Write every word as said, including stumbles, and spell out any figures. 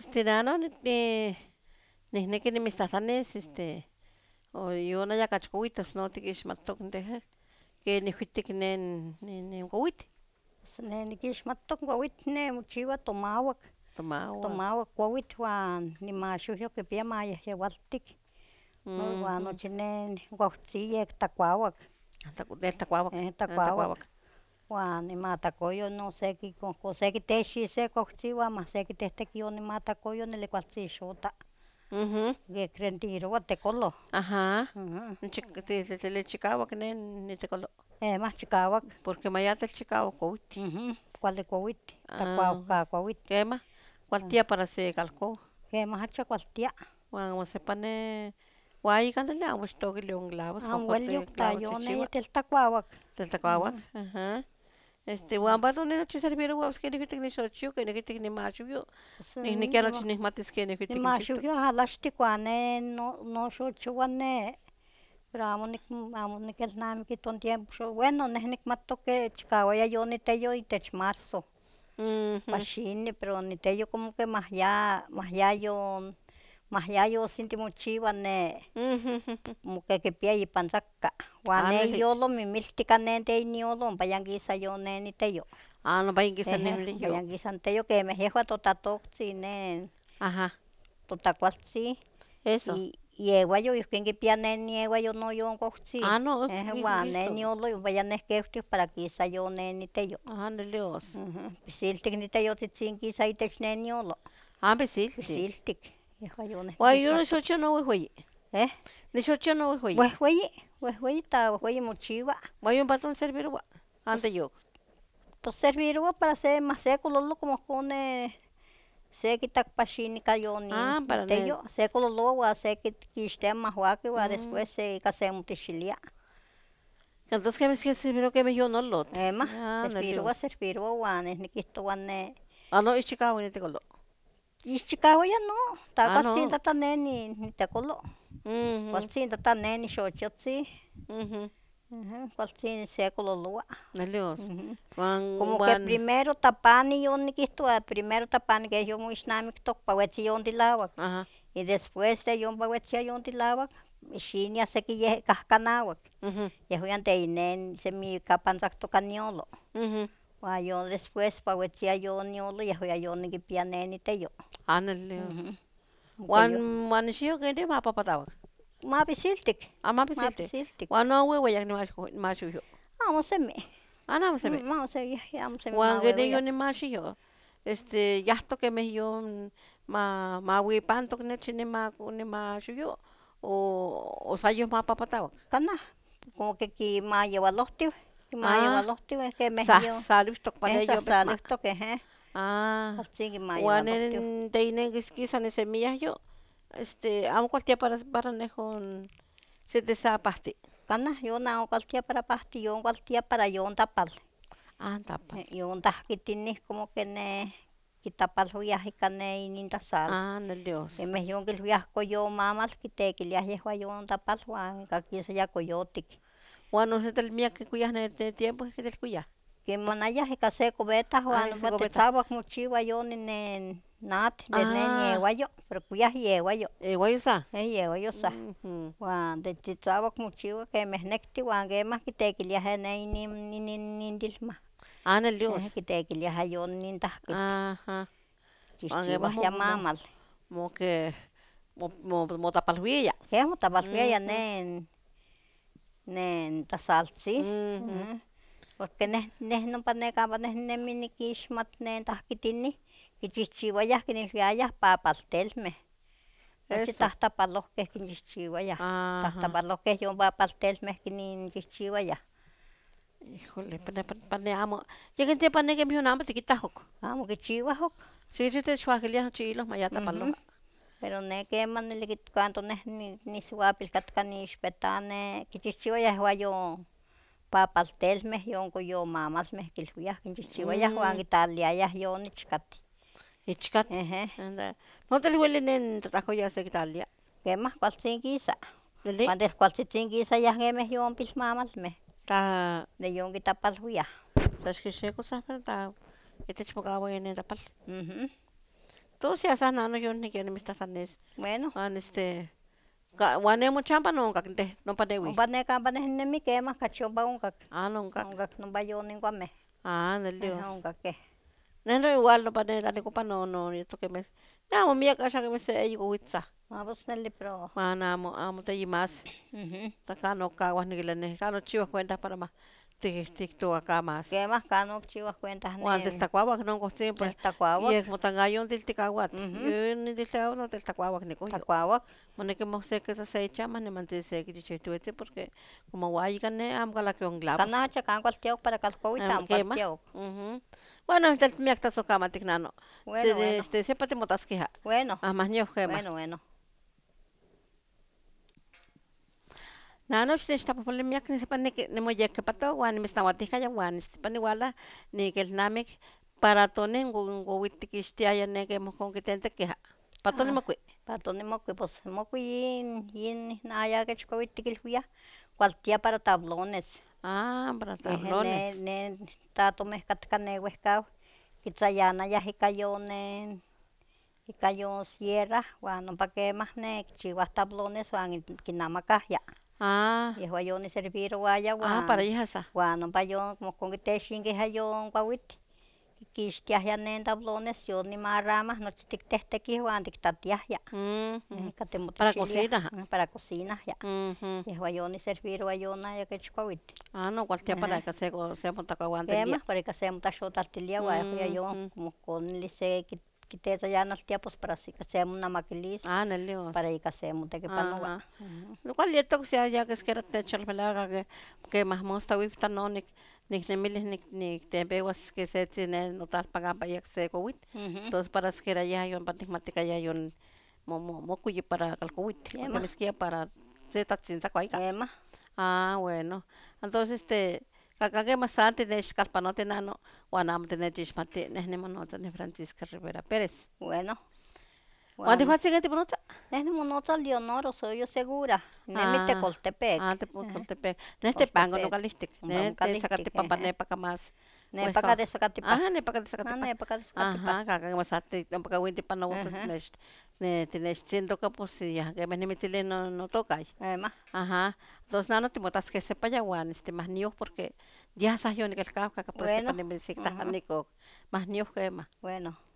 Este nano ni nihneki nimistlajtlanis este oyona yakachkowitos no tikixmatok inteja ken nihuitik nen nen kowitl. Pues ne nikixmatok kuawitl ne mochiwa tomauak, Tomauak. tomauak kuawitl uan nimaxohyo kipia mayehyewaltik, uan Mhm. nochi ne kuawtzi yek tlakuauak, Del tlakuauak, eh ah, tlakuauak, tlakuauak. uan nimatlakoyo no seki ihkon sekitexis se kuawtzi uan masekitehteki onimatlakoyo neli kualtzi xota, Mhm. yek rendirowa tekoloh. Ajá. Ujú. Tli chikauak nen nitekolo. Kemah chikauak, Porque mayatel chikauak kowitl. ujú, kuali kuawitl, Ajá. tlakuauka kuawitl, Kemah kualtia para sekalko. kemah acha kualtia. Uan osepa ne uayikalili amo ixtokili on clavos, Amo mejor ueli se clavos oktayoneya chichiwa. teltlakuauak. Del tlakuauak, Ujú. ajá. Este uan pato ne nochi servirowa ken nihuitik nixochio, ken nihuitik nimaxowyo. Pues Nihnikia nochi nima nihmatis ken nihuitik nichihtok. nimaxohyo alaxtik uan ne no noxochowa ne, pero amo nik amo nikelnamiki iton tiempo xo bueno neh nikmatok ke chikawaya yoniteyo itech marzo, Mhm. paxini pero niteyo como que mahya mahyayon mahyayotzintli mochiwa ne Mhm. como que kipia ipan tlaka, uan ne Ándale. iyolo mimiltik ne de iniolo ompa yankisa ne niteyo. Ah, nompa inkisa Ehe, ompa nemiliyo. yankisa niteyo kemeh yehua totatoktzin ne Ajá. totlakualtzin Eso. y iewayo ihkin kipia ne iewayo noyon kuawtzi, Ah, no, ehe, visto, uan ne visto. niolo ompa ya neh kewtih para kisa yon ne niteyo, Ándale, os. ujú, pisiltik niteyotzitzin kisa itech ne niolo, Ah, besilti. pisiltik, yehua yon neh Uan yo nikixmatok. nixochio no wehweyi. Eh, Nixochio no wehweyi. wehweyi, wehweyi ta wehweyi mochiwa, Uan yon paton servirowa. Ante pues yo. pues servirowa para se mahsekololo como ihkon ne sekitakpaxinikayo nin Ah, para ne. niteyo, sekololowa uan sekikixtia mahuaki uan Mm. después se ika semotixilia. Entonces kemeh que serviro kemeh yonolot. Kemah, Ándale, servirowa, os. servirowa uan neh nikihtowa ne Ah, no, ixchikaui nitekolo. ixchikauaya no, ta Ah, kualtzin no. tata ne ni nitekolo, Mhm. kualtzin tata ne nixochiotzin, Mhm. ujú, kualtzin sekololowa, Neli os. ujú. Uan Como que uan primero tapani yon nikihtowa, primero tapani keh yomoixnamiktok pa uetzi yon tilawak, ajá. y después de yompa uetzia yon tilawak, xinia seki yeh kahkanawak, Mhm. yehuan de inen semi kapantzaktoka niolo, Mhm. uan yon después pa uetzia yon niolo yehua yon kipia ne niteyo. Ándale, os. Ujú. Como Uan yo, uan ixio kene mapapatawak. mapisiltik, Ah, mapisilti. mapisiltik, Uan no weweyak nimaxuyo. amo semi, Ah, no, se ve. mm, amo semi, amo semi Uan kene maweweyak. yo nimaxiyo. Este, yahto kemeh yon ma mawipantok nechi nima nimaxuyo. O o sa yon mapapatawak. Kanah, como que kimayeualohtiw, Ah, kimayeualohtiw kemeh sa yo, salihtok eh, pale yo besma. sahsalihtok, eje, Ah, kualtzin uan kimayeualohtiw. en teinen kisa ni semillas yo. Este, amo kualtia para para nehon se desapahti. Kanah yon amo kualtia para pahti, yon kualtia para yon tapal, Ah, tapal. eh, yon tahkitinih como que neh kitapalwiah ika ne inintasal, Ah, nel Dios. kemeh yon kilwiah koyomamal kitekiliah yehua yon tapal uan ika kisaya koyotik. Uan osetelmiak kikuyah ne tiempo kitelkuyah. Kimanayah ika se cubeta Ah, uan ika se ompa cubeta. tetzauak mochiwa yon inen natl de nen Ah, iewayo, pero kuyah iewayo, igual sa. eh, iewayo sa. Mhm. Uan de tetzauak mochiwa kemeh nekti uan kemah kitekiliah ne inin inintilmah, Ah, nel eh, Dios. kitekiliah yon inin tahkit, Ajá. Uan kemah chihchiwah mo mo yamamal. mo que mo mo motapalwiya. Keh motapalwiaya Mhm. nen nen tasaltzin, Mhm. ujú, porque neh neh nompa ne kampa neh ninemi nikixmat nen tahkitinih kichihchiuayah kinilwiayah papaltelmeh, nochi Eso. tahtapalohkeh kinchihchiuayah, Ajá. tahtapalohkeh yon papaltelmeh kininchihchiuayah. Híjole, pane pane amo. Yekentia pane kemih amo tikitahok. Amo kichiuah ok, Sí, sí, techwahkiliah chilos ujú, mayatapaloha. pero ne keman nili kit cuando neh ni nisiuapil katka niixpeta ne kichihchiuayah yehua yon papaltelmeh yon koyomamalmeh kilwiah kinchihchiuayah uan Mm, kitlaliliayah yon ichkatih, ichkat. eje, Anda. No telhueli nen tatahoya sekitalia. kemah kualtzin kisa, Neli. uan del kualtzitzin kisayah kemeh yon pilmamalmeh, Ta de yon kitapalwiah, taxkixeko sahpan ta itechmokauaya nen tapal. ujú. Todos ya saben, no, yo ni quiero mis tazanes. Bueno, Juan, este, guane mo champa no, kakinte, no padewi. ompa neka ompa nehnemi kemah kachi ompa onkak. Ah, no, kak. Onkak nompa yoninkuameh. Ah, del Dios. Ajá, onkakeh. Neno igual no pane dale copa no no esto que me. Ya mo mía casa que me se ello witza. Ah, pues neli pro. Mana amo amo te más. Mhm. Taka no caguas ni la ne, no chivas cuentas para más. Te tikto acá más. Kemah kano kichiwah cuentas O antes tacuaba no costin pues. Y Teltakuauak. es mo tangayon del ticaguat. Ujú. Yo ni del ticaguat no del tacuaba ni coyo. Tlakuauak. Mone que mo sé que se echa más ni mantes se que dicho tuete porque como guay gané am gala que un glabos. Kanacha kan kualtiok para kalkowita am Quema. kualtiok. Mhm. Bueno, el miak so cama ticnano. Bueno, Se bueno. este sepa te motasqueja. Bueno. Ah, más ño quema. Bueno, bueno. Nano este está por el miak ni sepa ni que ni mo ya que pato wan mi estaba tica ya wan este pani wala ni que el namik para tonen go go witikistia ya ne que mo con que tente que pato ni mo kue. Patoni mokui, pues mokui yin, yin naya que chukawitiquilhuia, cualtia para tablones. Ah, para Eje, tablones. Ne, ne, tatomeh katka neuehkau, kitzayana yah ika yonen, ika yon sierra, uan ompa kemah ne kichiuah tablones uan kinamakahya. Ah. Yehua yoniservirouaya Ah, uan, para hija esa. uan ompa yon, como con kitexinqueh yon kuawitih. Quixtiahya nen tablones yonimarramah nochi tiktehtekih uan tiktatiahya. Mm. Eh, kateh Para motixiliah, cocina. eh, para cocina ya. Mhm. Yehua yoniserviroua yona yakech kuawitih. Ah, no, cualquier para que se se monta caguante el Kemah, día. para ika semotaxotaltilia ua yehua yon como konili se kit- kitetzayanaltia pues para si ika semonamakilis, Ah, en el Dios. para ika semotekipanoua. Ajá. Lo cual ya toco sea ya que es que era te echar pelaga que que más mosta wipta no ni ni nemilis ni ni te veas que se tiene no tal pagan para ya que se covid. Ujú. Entonces para es que era ya yo matemática ya yo mo mo mo cuyi para calcuit. Porque Kemah. me esquía para se está sin saco ahí. Kemah, Ah, bueno. Entonces este Kaka que más antes de escalpanote nano, guanam de nechismate, nehnemonota de Francisca Rivera Pérez. bueno. ¿Cuánto Uan fue que te ponota? nehnimonotza Leonoro, soy yo segura. Nemi Ah, Tecoltepec. Ah, te pongo Ajá. te pe. Neste pango no Coltepec. calistic. Ompa Ne te mocalistic, sacate papa ajá. ne pa más. Nepaka de Zacatipa. Ah, ne pa de sacate Ah, pa. nepaka de Zacatipa. Ajá, kaka mas ate no pa winti pa no pues Ajá. nes ne tienes siendo que pues ya que me metile no no toca. Emah, Ajá. Entonces nano te botas que sepa ya wan este más niños porque ya sa yo ni que el kaka que por Bueno, sepa ne me sikta ujú. nico más niños que más. bueno.